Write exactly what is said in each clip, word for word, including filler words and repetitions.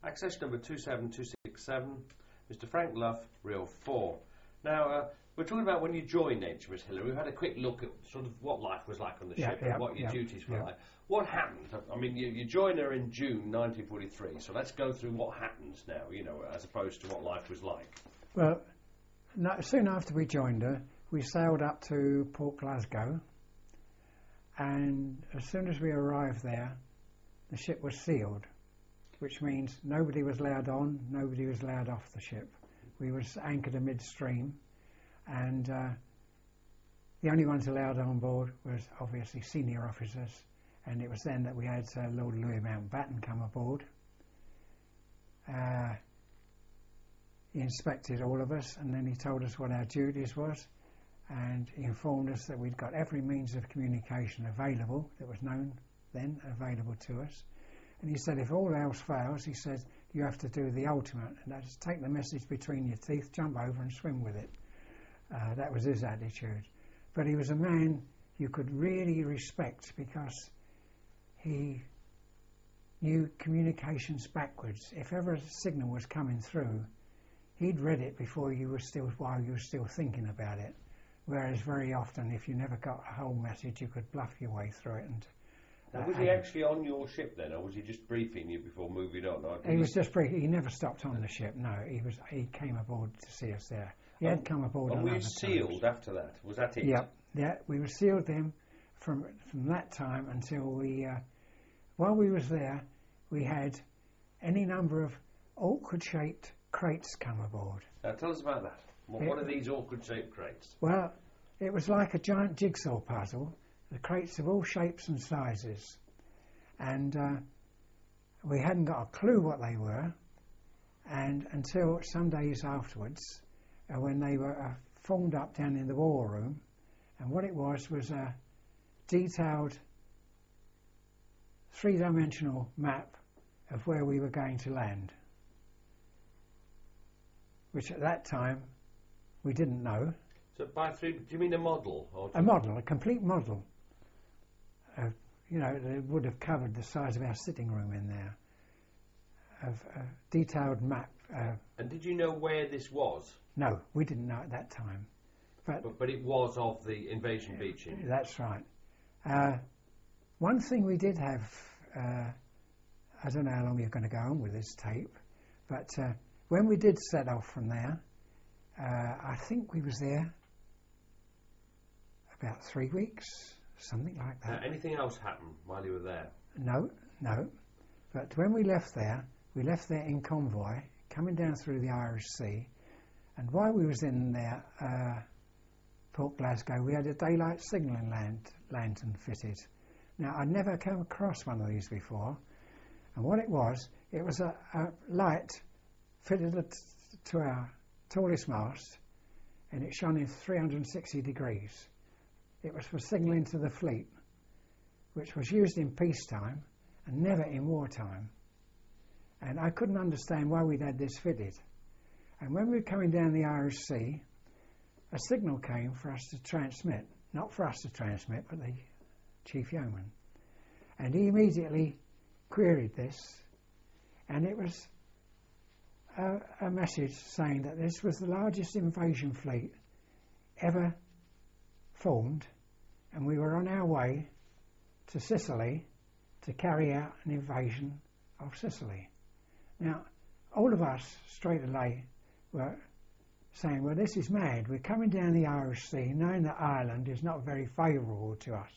Access number two seven two six seven, Mister Frank Luff, Reel four. Now, uh, we're talking about when you joined H M S Hillary. We've had a quick look at sort of what life was like on the yeah, ship yeah, and what your yeah, duties were yeah. like. What happened? I mean, you, you joined her in June nineteen forty-three, so let's go through what happens now, you know, as opposed to what life was like. Well, no, soon after we joined her, we sailed up to Port Glasgow, and as soon as we arrived there, the ship was sealed, which means nobody was allowed on, nobody was allowed off the ship. We was anchored in midstream, and uh, the only ones allowed on board was obviously senior officers, and it was then that we had uh, Lord Louis Mountbatten come aboard. Uh, he inspected all of us, and then he told us what our duties was, and he informed us that we'd got every means of communication available that was known then, available to us. And he said if all else fails, he said you have to do the ultimate, and that is take the message between your teeth, jump over and swim with it. Uh, that was his attitude. But he was a man you could really respect because he knew communications backwards. If ever a signal was coming through, he'd read it before you were still, while you were still thinking about it. Whereas very often, if you never got a whole message, you could bluff your way through it. And now, was he actually on your ship then, or was he just briefing you before moving on? Or he was just briefing. He never stopped on the ship. No, he was. He came aboard to see us there. He and, had come aboard. And on were you other sealed times. after that? Was that it? Yep. Yeah, we were sealed then from from that time until we. Uh, while we was there, we had any number of awkward-shaped crates come aboard. Now tell us about that. What, it, what are these awkward-shaped crates? Well, it was like a giant jigsaw puzzle. The crates of all shapes and sizes, and uh, we hadn't got a clue what they were, and until some days afterwards, uh, when they were uh, formed up down in the war room, and what it was was a detailed three-dimensional map of where we were going to land, which at that time we didn't know. So by three, do you mean a model? Or a model, a complete model. Uh, you know, it would have covered the size of our sitting room in there. Of a detailed map. Uh, and did you know where this was? No, we didn't know at that time. But, but, but it was of the invasion beaching. That's right. Uh, one thing we did have, uh, I don't know how long you're going to go on with this tape, but uh, when we did set off from there, uh, I think we was there about three weeks, something like that. Now, anything else happened while you were there? No, no. But when we left there, we left there in convoy, coming down through the Irish Sea, and while we was in there, uh, Port Glasgow, we had a daylight signalling land, lantern fitted. Now, I'd never come across one of these before, and what it was, it was a, a light fitted to our tallest mast, and it shone in three hundred sixty degrees. It was for signalling to the fleet, which was used in peacetime and never in wartime. And I couldn't understand why we'd had this fitted. And when we were coming down the Irish Sea, a signal came for us to transmit, not for us to transmit, but the chief yeoman. And he immediately queried this, and it was a, a message saying that this was the largest invasion fleet ever formed, and we were on our way to Sicily to carry out an invasion of Sicily. Now, all of us straight away were saying, well, this is mad. We're coming down the Irish Sea knowing that Ireland is not very favourable to us.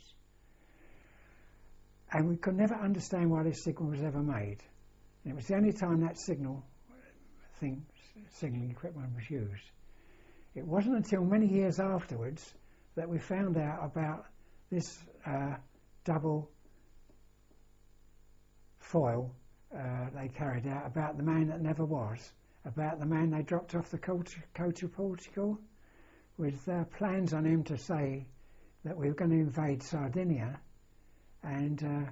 And we could never understand why this signal was ever made. And it was the only time that signal thing, signalling equipment was used. It wasn't until many years afterwards that we found out about this uh, double foil uh, they carried out, about the man that never was, about the man they dropped off the coach, coach of Portugal with uh, plans on him to say that we were going to invade Sardinia, and uh,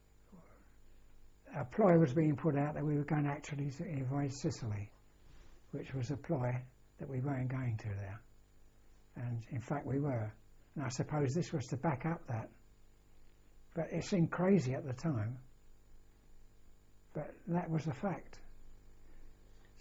a ploy was being put out that we were going to actually to invade Sicily, which was a ploy that we weren't going to there. And in fact we were. And I suppose this was to back up that. But it seemed crazy at the time. But that was a fact.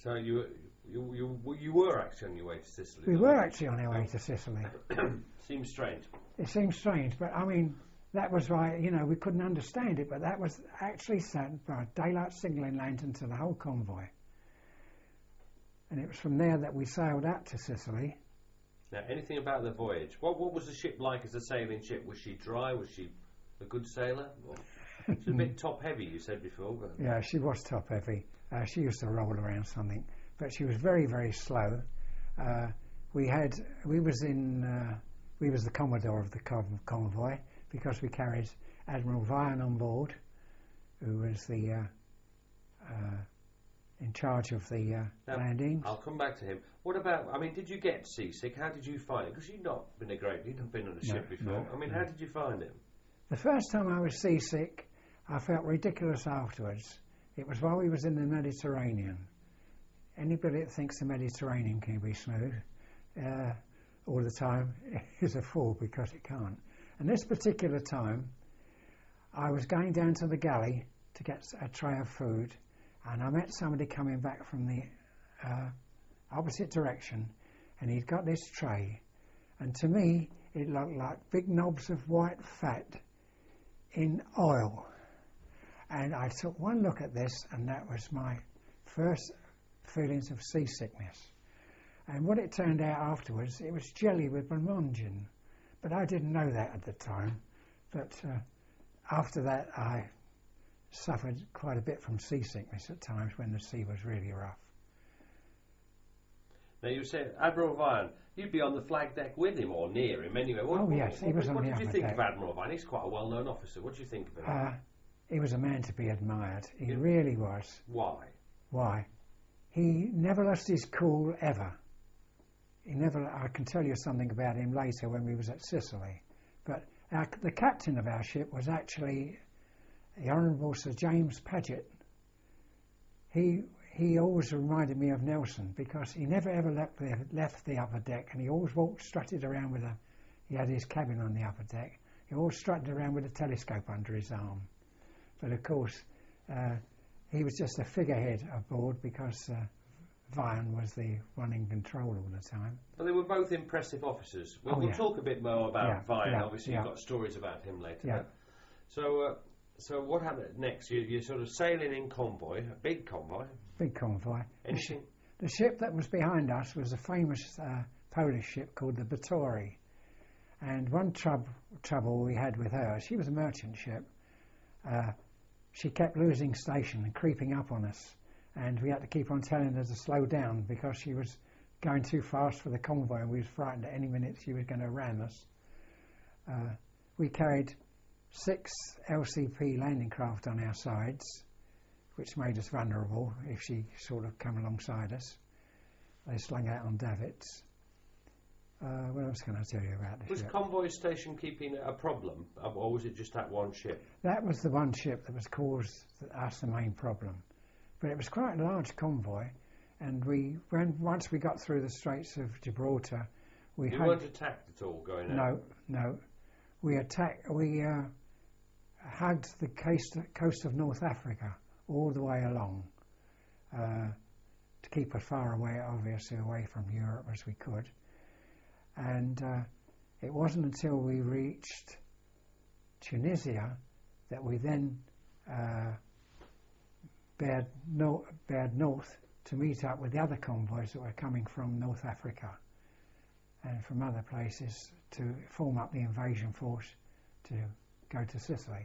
So you, you you you were actually on your way to Sicily. We were actually on our way to Sicily. Seems strange. It seems strange, but I mean, that was why, you know, we couldn't understand it, but that was actually sent by daylight signalling lantern to the whole convoy. And it was from there that we sailed out to Sicily. Now, anything about the voyage? What what was the ship like as a sailing ship? Was she dry? Was she a good sailor? Or, she's a bit top heavy, you said before. But Yeah, she was top heavy. Uh, she used to roll around something, but she was very, very slow. Uh, we had, we was in, uh, we was the commodore of the con- convoy because we carried Admiral Vian on board, who was the uh, uh, in charge of the uh, Now, landings. I'll come back to him. What about? I mean, did you get seasick? How did you find it? Because you've not been a great, you've not been on a No, ship before. no, I mean, no. how did you find it? The first time I was seasick, I felt ridiculous afterwards. It was while we was in the Mediterranean. Anybody that thinks the Mediterranean can be smooth uh, all the time is a fool, because it can't. And this particular time, I was going down to the galley to get a tray of food, and I met somebody coming back from the uh, opposite direction, and he'd got this tray, and to me it looked like big knobs of white fat in oil. And I took one look at this, and that was my first feelings of seasickness. And what it turned out afterwards, it was jelly with blancmange, but I didn't know that at the time. But uh, after that, I suffered quite a bit from seasickness at times when the sea was really rough. Now, you said Admiral Vian, you'd be on the flag deck with him or near him anyway. What, Oh, what, yes, he what, was on what the did you upper think deck. of Admiral Vian? He's quite a well-known officer. What do you think of him? Uh, he was a man to be admired. He Yeah. really was. Why? Why? He never lost his cool ever. He never. I can tell you something about him later when we was at Sicily. But our, the captain of our ship was actually the Honourable Sir James Paget. He he always reminded me of Nelson, because he never ever left the, left the upper deck, and he always walked, strutted around with a. He had his cabin on the upper deck. He always strutted around with a telescope under his arm. But of course, uh, he was just a figurehead aboard, because uh, Vian was the one in control all the time. But they were both impressive officers. We'll, Oh, we'll yeah. talk a bit more about Yeah, Vian. yeah, Obviously, yeah. you've got stories about him later. Yeah. So, uh, so what happened next? You, you're sort of sailing in convoy, a big convoy. Big convoy. The, sh- Anything? the ship that was behind us was a famous uh, Polish ship called the Batory. And one trub- trouble we had with her, she was a merchant ship. Uh, she kept losing station and creeping up on us. And we had to keep on telling her to slow down, because she was going too fast for the convoy, and we was frightened at any minute she was going to ram us. Uh, we carried six L C P landing craft on our sides, which made us vulnerable if she sort of come alongside us. They slung out on davits. Uh, what else can I tell you about the Was ship? convoy station keeping a problem, or was it just that one ship? That was the one ship that was caused us the main problem. But it was quite a large convoy, and we, when once we got through the Straits of Gibraltar, we You had weren't attacked at all going out? no, no, we attacked, we uh, hugged the coast, coast of North Africa all the way along, uh, to keep as far away, obviously, away from Europe as we could. And uh, it wasn't until we reached Tunisia that we then uh, bared, no, bared north to meet up with the other convoys that were coming from North Africa and from other places to form up the invasion force to go to Sicily.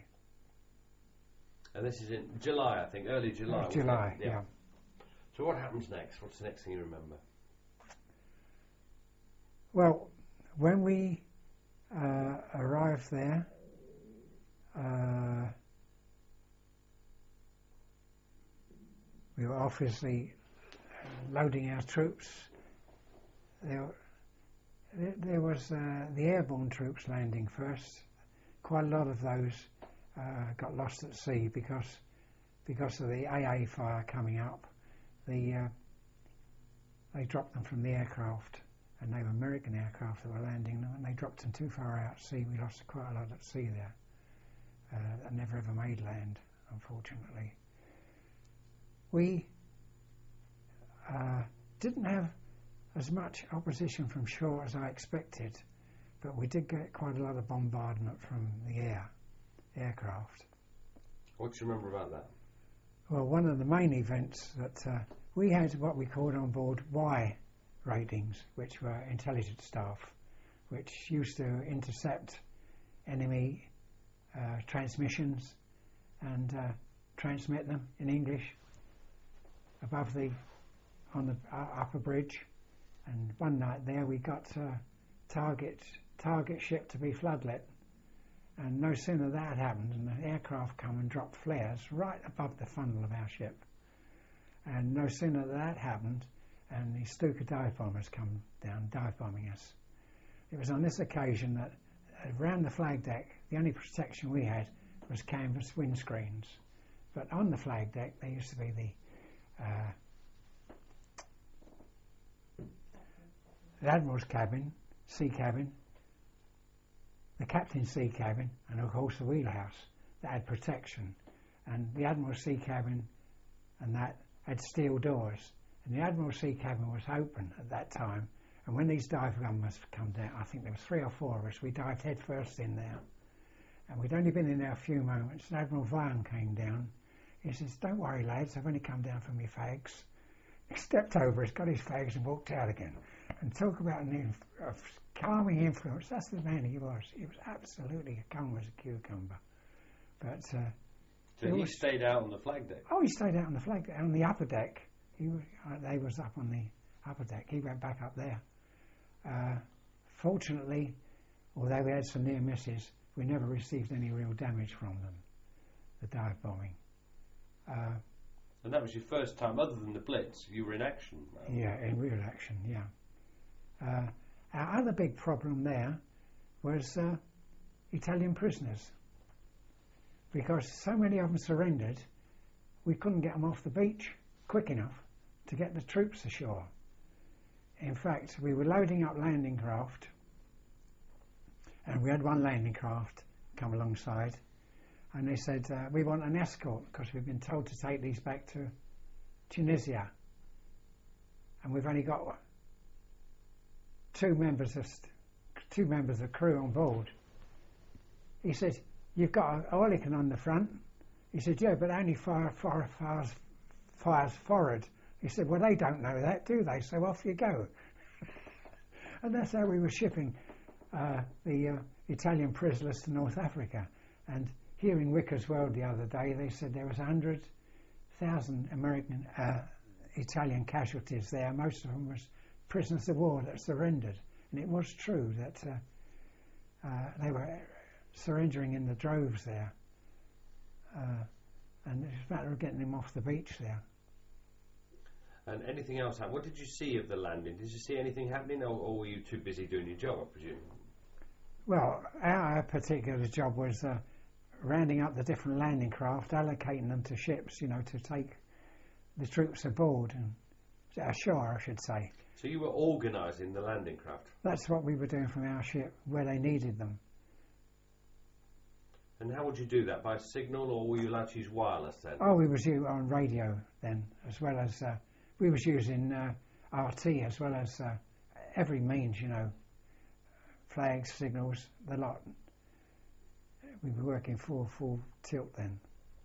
And this is in July, I think, early July. wasn't it? July, yeah. So what happens next? What's the next thing you remember? Well, when we uh, arrived there, uh, we were obviously loading our troops. There, there, there was uh, the airborne troops landing first. Quite a lot of those uh, got lost at sea because because of the A A fire coming up. The uh, they dropped them from the aircraft, and they were American aircraft that were landing them, and they dropped them too far out at sea. We lost quite a lot at sea there. Uh, that never ever made land, unfortunately. We uh, didn't have as much opposition from shore as I expected, but we did get quite a lot of bombardment from the air, aircraft. What do you remember about that? Well, one of the main events that uh, we had what we called on board Y ratings, which were intelligence staff, which used to intercept enemy uh, transmissions and uh, transmit them in English above the on the uh, upper bridge. And one night there we got uh, target target ship to be floodlit, and no sooner that happened than the aircraft come and dropped flares right above the funnel of our ship. And no sooner that happened, and the Stuka dive bombers come down dive bombing us. It was on this occasion that around the flag deck, the only protection we had was canvas windscreens. But on the flag deck, there used to be the, uh, the Admiral's cabin, sea cabin, the captain's sea cabin, and of course the wheelhouse that had protection. And the Admiral's sea cabin and that had steel doors. And the Admiral's sea cabin was open at that time. And when these dive bombers come down, I think there was three or four of us, we dived head first in there. And we'd only been in there a few moments, and Admiral Vaughan came down. He says, "Don't worry, lads, I've only come down for my fags." He stepped over, he's got his fags and walked out again. And talk about an inf- a calming influence. That's the man he was. He was absolutely calm as a cucumber. But uh, so he was, stayed out on the flag deck? Oh, he stayed out on the flag deck, on the upper deck. He was, uh, they was up on the upper deck. He went back up there. Uh, fortunately, although we had some near misses, we never received any real damage from them, the dive bombing. Uh, and that was your first time, other than the Blitz, you were in action? Right? Yeah, in real action, yeah. Uh, our other big problem there was uh, Italian prisoners. Because so many of them surrendered, we couldn't get them off the beach quick enough to get the troops ashore. In fact, we were loading up landing craft, and we had one landing craft come alongside, and they said, uh, we want an escort because we've been told to take these back to Tunisia, and we've only got two members of two members of crew on board. He said, "You've got an Oerlikon on the front." He said, "Yeah, but only fire, fire, fires, fires forward." He said, "Well, they don't know that, do they? So off you go." And that's how we were shipping uh, the uh, Italian prisoners to North Africa. And here in Wicker's World the other day, they said there was one hundred thousand American, uh, Italian casualties there. Most of them was prisoners of war that surrendered. And it was true that uh, uh, they were surrendering in the droves there. Uh, and it was a matter of getting them off the beach there. And anything else happen? What did you see of the landing? Did you see anything happening, or, or were you too busy doing your job, I presume? Well, our particular job was uh, rounding up the different landing craft, allocating them to ships, you know, to take the troops aboard, and ashore, I should say. So you were organising the landing craft? That's what we were doing from our ship, where they needed them. And how would you do that? By signal, or were you allowed to use wireless then? Oh, we was on radio then, as well as uh, we was using uh, R T as well as uh, every means, you know, flags, signals, the lot. We were working full full tilt then.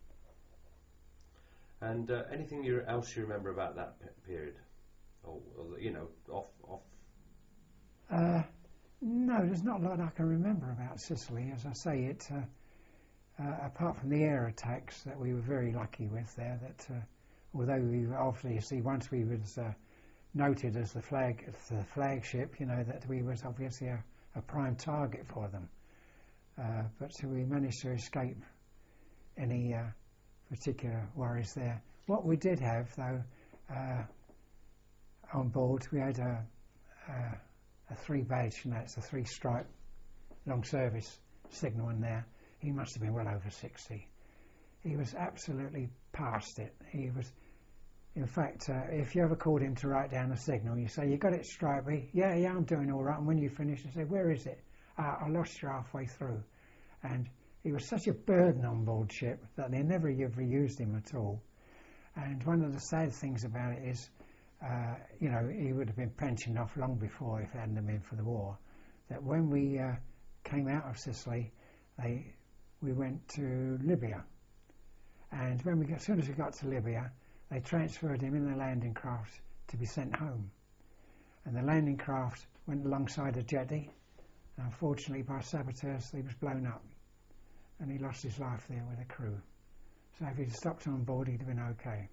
And uh, anything you, else you remember about that pe- period, or, or you know, off off? Uh, no, there's not a lot I can remember about Sicily. As I say, it. Uh, Uh, apart from the air attacks that we were very lucky with there, that uh, although we were obviously, once we was uh, noted as the flag, as the flagship, you know, that we was obviously a, a prime target for them. Uh, but so we managed to escape any uh, particular worries there. What we did have, though, uh, on board, we had a, a, a three badge, and that's a three stripe long service signal in there. He must have been well over sixty. He was absolutely past it. He was, in fact, uh, if you ever called him to write down a signal, you say, "You got it, Stripey?" "Yeah, yeah, I'm doing all right." And when you finish, you say, "Where is it?" Uh, "I lost you halfway through." And he was such a burden on board ship that they never ever used him at all. And one of the sad things about it is, uh, you know, he would have been pensioned off long before if it hadn't have been for the war, that when we uh, came out of Sicily, they, we went to Libya. And when we got, as soon as we got to Libya, they transferred him in the landing craft to be sent home. And the landing craft went alongside a jetty. And unfortunately, by saboteurs, he was blown up. And he lost his life there with the crew. So if he'd stopped on board, he'd have been okay.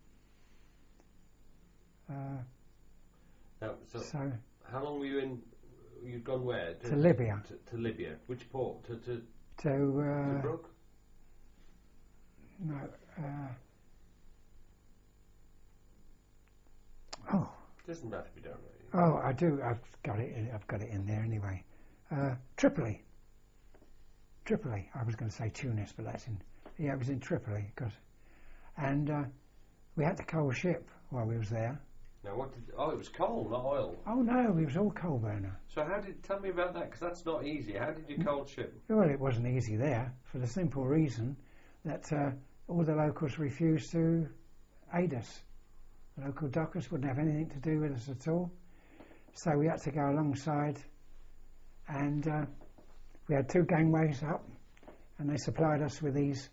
Uh, now, so, so how long were you in? You'd gone where? To, to Libya. To, to Libya. Which port? To to. To. Uh, Tobruk? No. Uh, oh. It doesn't matter if you don't know. Oh, I do. I've got it. In, I've got it in there anyway. Uh, Tripoli. Tripoli. I was going to say Tunis, but that's in. Yeah, it was in Tripoli, cause, and uh, we had to coal ship while we was there. Now, what did? Oh, it was coal, not oil. Oh no, it was all coal burner. So how did? Tell me about that, because that's not easy. How did you coal ship? Well, it wasn't easy there for the simple reason that uh, all the locals refused to aid us. The local dockers wouldn't have anything to do with us at all. So we had to go alongside, and uh, we had two gangways up, and they supplied us with these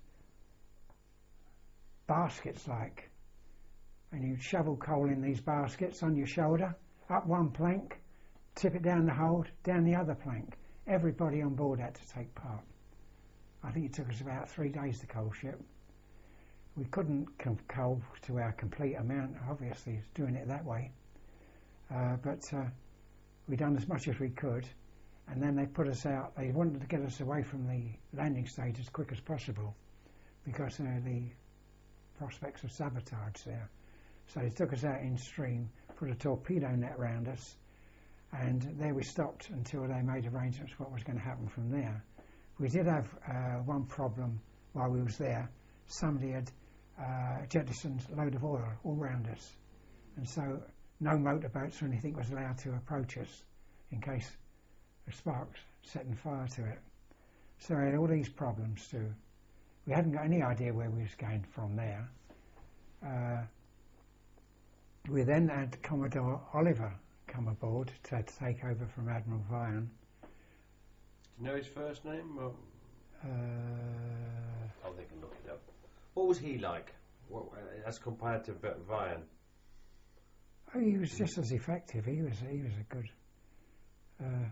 baskets, like, and you'd shovel coal in these baskets on your shoulder, up one plank, tip it down the hold, down the other plank. Everybody on board had to take part. I think it took us about three days to coal ship. We couldn't com- coal to our complete amount, obviously, doing it that way. Uh, but uh, we done as much as we could, and then they put us out. They wanted to get us away from the landing stage as quick as possible because uh, the prospects of sabotage there. So they took us out in stream, put a torpedo net around us, and there we stopped until they made arrangements for what was going to happen from there. We did have uh, one problem while we was there. Somebody had uh, jettisoned a load of oil all around us, and so no motorboats or anything was allowed to approach us in case the sparks setting fire to it. So we had all these problems too. We hadn't got any idea where we was going from there. Uh, we then had Commodore Oliver come aboard to take over from Admiral Vian. Do you know his first name? Or? Uh, oh, they can look it up. What was he like, what, as compared to Vian? Oh, he was just as effective. He was. He was a good. Uh,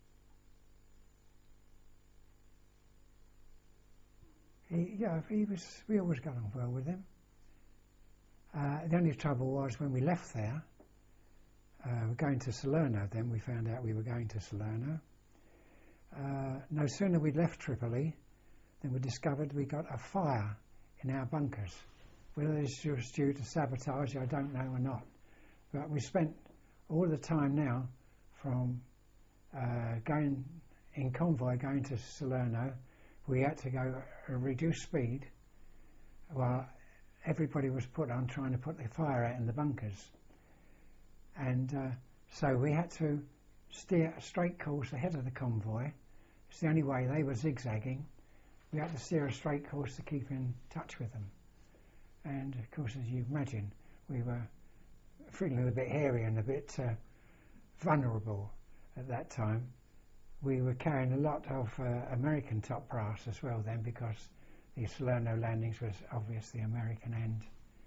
he, yeah, he was. We always got on well with him. Uh, the only trouble was when we left there. Uh, we're going to Salerno. Then we found out we were going to Salerno. Uh, no sooner we'd left Tripoli than we discovered we got a fire in our bunkers. Whether this was due to sabotage, I don't know or not. But we spent all the time now from uh, going in convoy going to Salerno. We had to go a reduced speed while everybody was put on trying to put the fire out in the bunkers. And uh, so we had to steer a straight course ahead of the convoy. It's the only way. They were zigzagging. We had to steer a straight course to keep in touch with them. And of course, as you imagine, we were feeling a bit hairy and a bit uh, vulnerable at that time. We were carrying a lot of uh, American top brass as well then, because the Salerno landings was obviously American and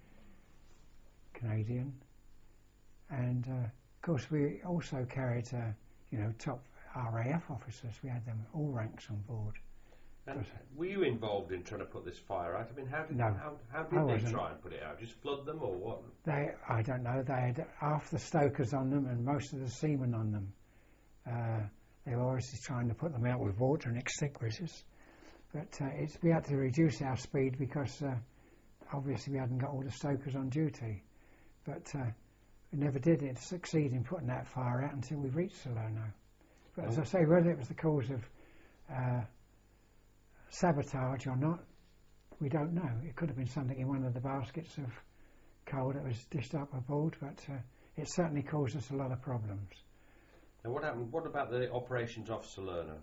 Canadian. And uh, of course we also carried uh, you know, top R A F officers. We had them all ranks on board. And were you involved in trying to put this fire out? I mean, how did, no, how, how did I they wasn't. try and put it out? Just flood them or what? They, I don't know, they had half the stokers on them and most of the seamen on them. Uh, they were obviously trying to put them out with water and extinguishers. But uh, it's, we had to reduce our speed because uh, obviously we hadn't got all the stokers on duty. But uh, we never did it succeed in putting that fire out until we reached Salerno. But oh. as I say, whether it was the cause of uh, sabotage or not, we don't know. It could have been something in one of the baskets of coal that was dished up aboard, but uh, it certainly caused us a lot of problems. And what happened? What about the operations off Salerno?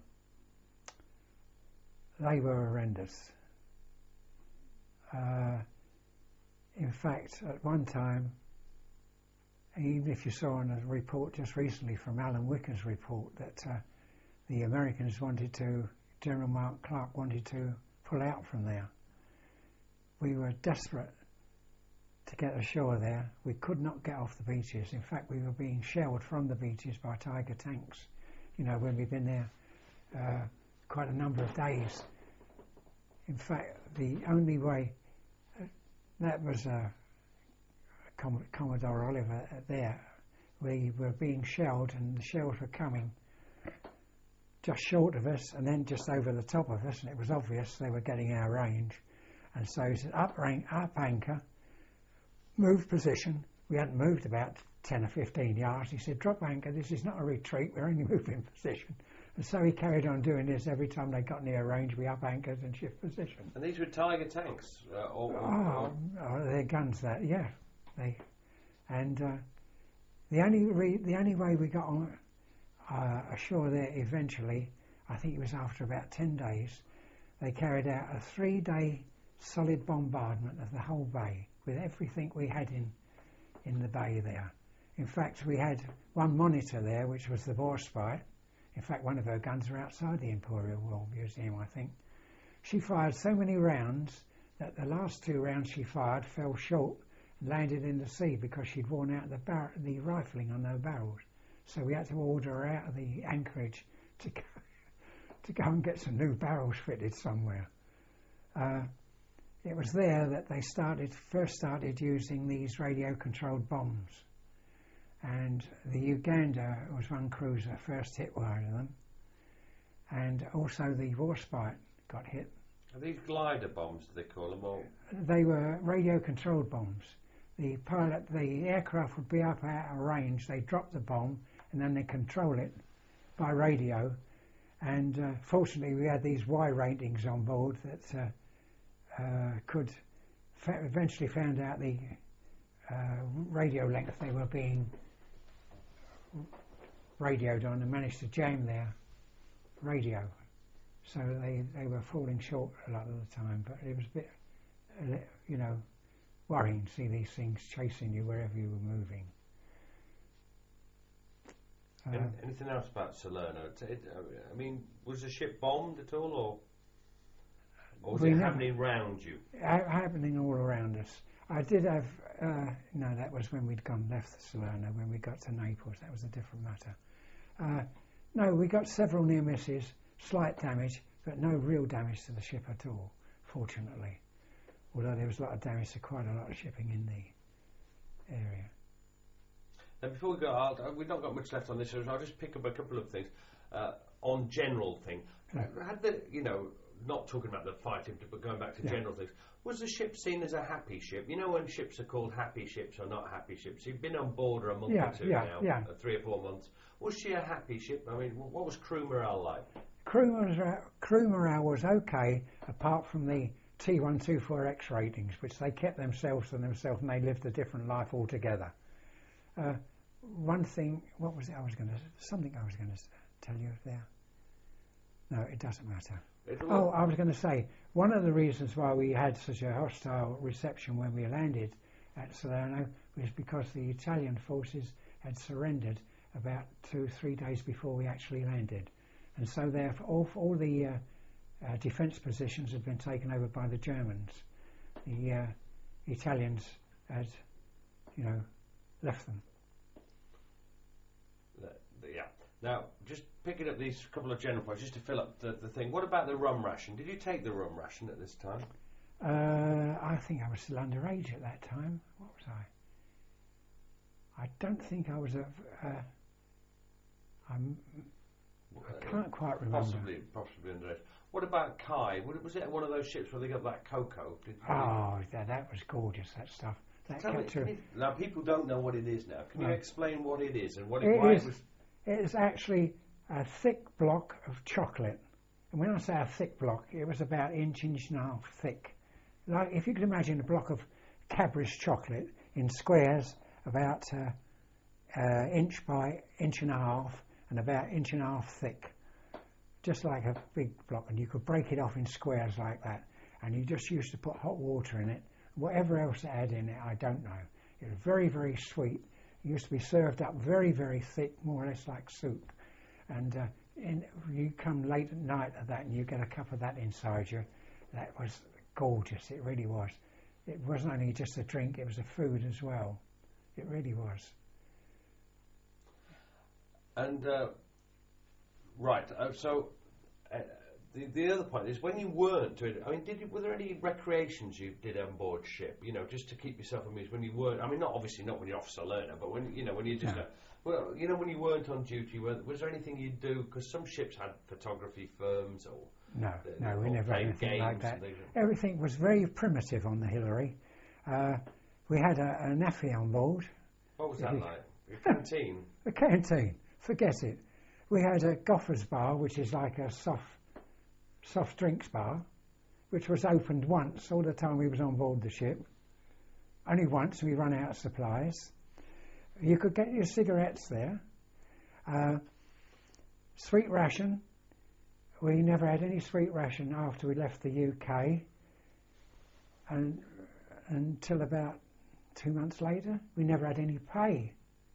They were horrendous. Uh, in fact, at one time, even if you saw in a report just recently from Alan Wicker's report that uh, the Americans wanted to, General Mark Clark wanted to pull out from there. We were desperate to get ashore there. We could not get off the beaches. In fact, we were being shelled from the beaches by Tiger tanks, you know, when we've been there uh, quite a number of days. In fact, the only way, uh, that was uh, Com- Commodore Oliver there. We were being shelled and the shells were coming just short of us and then just over the top of us, and it was obvious they were getting our range. And so he said, up, rank, up anchor, move position. We hadn't moved about ten or fifteen yards. He said, drop anchor, this is not a retreat, we're only moving position. And so he carried on doing this. Every time they got near range, we up anchored and shift position. And these were Tiger tanks? Uh, or, or, oh, or? oh, they're guns that, yeah. They, and uh, the only re- the only way we got on uh, ashore there eventually, I think it was after about ten days, they carried out a three-day solid bombardment of the whole bay with everything we had in in the bay there. In fact, we had one monitor there, which was the Warspite. In fact, one of her guns are outside the Imperial War Museum, I think. She fired so many rounds that the last two rounds she fired fell short and landed in the sea because she'd worn out the, bar- the rifling on her barrels. So we had to order her out of the anchorage to go, to go and get some new barrels fitted somewhere. Uh, it was there that they started first started using these radio-controlled bombs. And the Uganda was one cruiser first hit one of them, and also the Warspite got hit. Are these glider bombs, do they call them? Or? They were radio-controlled bombs. The pilot, the aircraft would be up out of range. They drop the bomb, and then they control it by radio. And uh, fortunately, we had these Y ratings on board that uh, uh, could fa- eventually found out the uh, radio length they were being radioed on and managed to jam their radio. So they, they were falling short a lot of the time, but it was a bit, you know, worrying to see these things chasing you wherever you were moving. Uh, Any, anything else about Salerno? It, it, I mean, was the ship bombed at all, or, or was it happening around you? Ha- happening all around us. I did have, uh, no, that was when we'd gone left Salerno, when we got to Naples. That was a different matter. Uh, no, we got several near misses, slight damage, but no real damage to the ship at all, fortunately. Although there was a lot of damage to quite a lot of shipping in the area. Now, before we go, I'll, we've not got much left on this, so I'll just pick up a couple of things. Uh, on general thing, Yeah. had the, you know, not talking about the fighting, but going back to Yeah. general things, was the ship seen as a happy ship? You know when ships are called happy ships or not happy ships? You've been on board her a month Yeah, or two yeah, now, yeah. uh, three or four months. Was she a happy ship? I mean, wh- what was crew morale like? Crew morale, crew morale was okay, apart from the T one twenty-four X ratings, which they kept themselves to themselves and they lived a different life altogether. Uh, one thing, what was it I was going to, something I was going to tell you there. No, it doesn't matter. It'll Oh, I was going to say, one of the reasons why we had such a hostile reception when we landed at Salerno was because the Italian forces had surrendered about two, three days before we actually landed. And so therefore all, all the uh, uh, defence positions had been taken over by the Germans. The uh, Italians had, you know, left them. The, the, yeah. Now, just picking up these couple of general points, just to fill up the, the thing. What about the rum ration? Did you take the rum ration at this time? Uh, I think I was still underage at that time. What was I? I don't think I was a. Uh, I'm, I can't quite remember. Possibly, possibly underage. What about Kai? Was it one of those ships where they got that cocoa? Did, Oh, that, that was gorgeous, that stuff. That Tell me, kept can her, you, now, people don't know what it is now. Can No. you explain what it is and what it, It why is- it was... it is actually a thick block of chocolate. And when I say a thick block, it was about inch, inch and a half thick. Like, if you could imagine a block of Cadbury's chocolate in squares about uh, uh, inch by inch and a half and about inch and a half thick. Just like a big block, and you could break it off in squares like that. And you just used to put hot water in it. Whatever else it had in it, I don't know. It was very, very sweet. used to be served up very, very thick, more or less like soup. And uh, in, you come late at night at that and you get a cup of that inside you. That was gorgeous, it really was. It wasn't only just a drink, it was a food as well. It really was. And, uh, right, uh, so uh, the, the other point is when you weren't doing it, I mean, did you, were there any recreations you did on board ship, you know, just to keep yourself amused when you weren't, I mean, not obviously not when you're officer learner, but when, you know, when you just, No. uh, well, you know, when you weren't on duty, were, was there anything you'd do, because some ships had photography firms or... No, the, no, or we never had playing anything games like that. and things. Everything was very primitive on the Hillary. Uh, we had a, a naffy on board. What was that like? Your canteen? A canteen, forget it. We had a Goffer's bar, which is like a soft soft drinks bar, which was opened once all the time we was on board the ship. Only once, we run out of supplies. You could get your cigarettes there. Uh, sweet ration. We never had any sweet ration after we left the U K, and until about two months later, we never had any pay.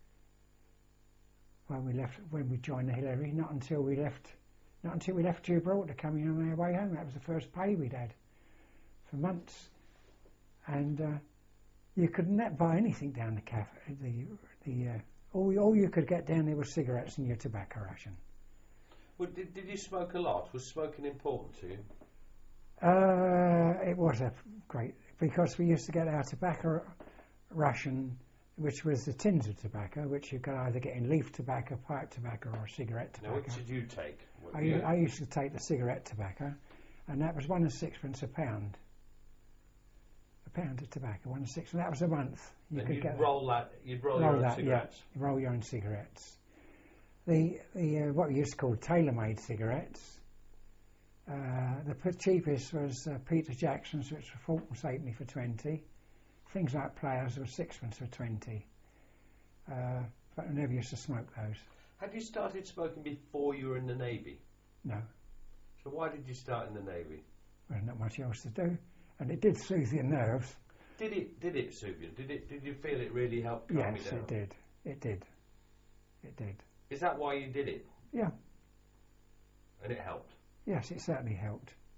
When we left, when we joined the Hillary, not until we left, not until we left Gibraltar, coming on our way home. That was the first pay we'd had for months, and uh, you could not buy anything down the cafe. The the uh, all all you could get down there was cigarettes and your tobacco ration. Well, did, did you smoke a lot? Was smoking important to you? Uh, it was a great, because we used to get our tobacco ration, which was the tins of tobacco, which you could either get in leaf tobacco, pipe tobacco, or cigarette tobacco. Now, which did you take? I, u- I used to take the cigarette tobacco, and that was one and sixpence a pound. A pound of tobacco, one and six, and that was a month. You and could you'd get roll that. You'd roll, roll your own that, cigarettes. yeah. You roll your own cigarettes. The the uh, what we used to call tailor-made cigarettes. Uh, the p- cheapest was uh, Peter Jackson's, which were fourpence halfpenny for twenty. Things like Players were sixpence for twenty. Uh, but I never used to smoke those. Had you started smoking before you were in the Navy? No, So why did you start in the Navy? there's not much else to do, and it did soothe your nerves. Did it? Did it soothe you? Did it? Did you feel it really helped calm Yes, you down? it did. It did. It did. Is that why you did it? Yeah. And it helped. Yes, it certainly helped.